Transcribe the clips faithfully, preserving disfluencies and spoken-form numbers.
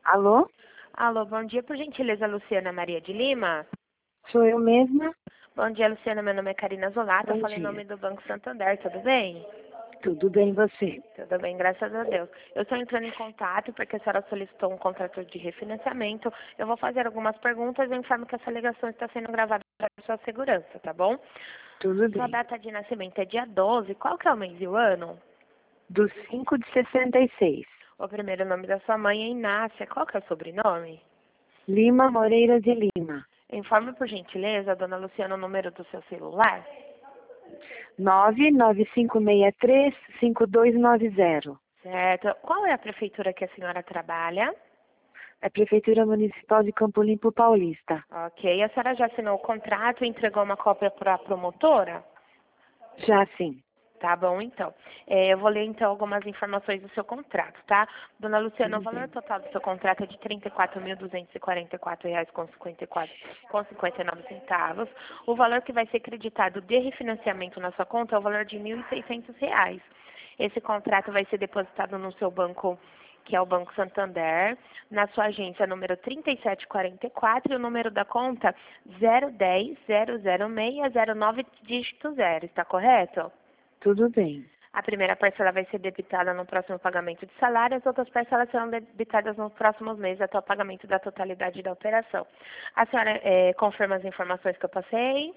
Alô? Alô, bom dia, por gentileza, Luciana Maria de Lima. Sou eu mesma? Bom dia, Luciana, meu nome é Karina Zolato, eu Bom falo em dia. nome do Banco Santander, tudo bem? Tudo bem, você? Tudo bem, graças a Deus. Eu estou entrando em contato porque a senhora solicitou um contrato de refinanciamento. Eu vou fazer algumas perguntas e eu informo que essa ligação está sendo gravada para sua segurança, tá bom? Tudo Sua bem. data de nascimento é dia doze, qual que é o mês e o ano? Do cinco de sessenta e seis. O primeiro nome da sua mãe é Inácia, qual que é o sobrenome? Lima Moreira de Lima. Informe, por gentileza, dona Luciana, o número do seu celular. nove nove cinco seis três cinco dois nove zero. Certo. Qual é a prefeitura que a senhora trabalha? É Prefeitura Municipal de Campo Limpo Paulista. Ok. A senhora já assinou o contrato e entregou uma cópia para a promotora? Já sim. Tá bom, então. É, eu vou ler, então, algumas informações do seu contrato, tá? Dona Luciana, o Tudo valor bem. total do seu contrato é de trinta e quatro mil duzentos e quarenta e quatro reais com cinquenta e quatro, com cinquenta e nove centavos. O valor que vai ser creditado de refinanciamento na sua conta é o valor de mil e seiscentos reais. Esse contrato vai ser depositado no seu banco, que é o Banco Santander, na sua agência número trinta e sete quarenta e quatro e o número da conta zero dez zero zero seis zero nove dígito zero, está correto? Tudo bem. A primeira parcela vai ser debitada no próximo pagamento de salário, as outras parcelas serão debitadas nos próximos meses até o pagamento da totalidade da operação. A senhora eh, confirma as informações que eu passei?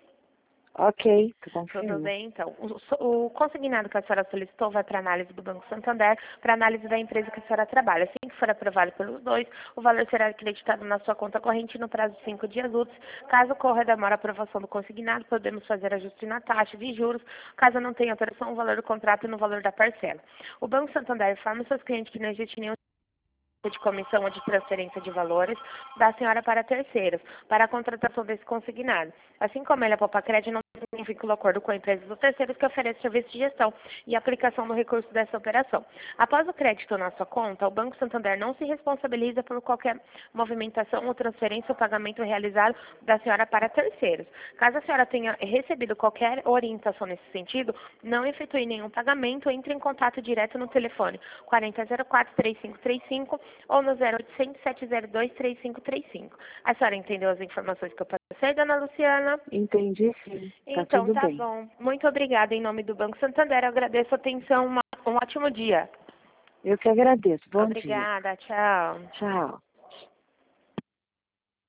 Ok, tu Tudo confirma. bem, então. O, o consignado que a senhora solicitou vai para análise do Banco Santander, para análise da empresa que a senhora trabalha. Assim que for aprovado pelos dois, o valor será acreditado na sua conta corrente no prazo de cinco dias úteis. Caso ocorra demora a aprovação do consignado, podemos fazer ajuste na taxa de juros. Caso não tenha alteração, o valor do contrato e no valor da parcela. O Banco Santander informa os seus clientes que não existe nenhum de comissão ou de transferência de valores da senhora para terceiros, para a contratação desse consignado. Assim como ele é Popacred, não tem um vínculo acordo com a empresa dos terceiros que oferece serviço de gestão e aplicação do recurso dessa operação. Após o crédito na sua conta, o Banco Santander não se responsabiliza por qualquer movimentação ou transferência ou pagamento realizado da senhora para terceiros. Caso a senhora tenha recebido qualquer orientação nesse sentido, não efetue nenhum pagamento, entre em contato direto no telefone quarenta zero quatro três cinco três cinco ou no zero oitocentos sete zero dois três cinco três cinco. A senhora entendeu as informações que eu passei, dona Luciana? Entendi sim. Tá Então, tudo tá bem. bom. Muito obrigada em nome do Banco Santander. Eu agradeço a atenção. Uma, um ótimo dia. Eu que agradeço. Bom dia. Obrigada. Tchau. Tchau.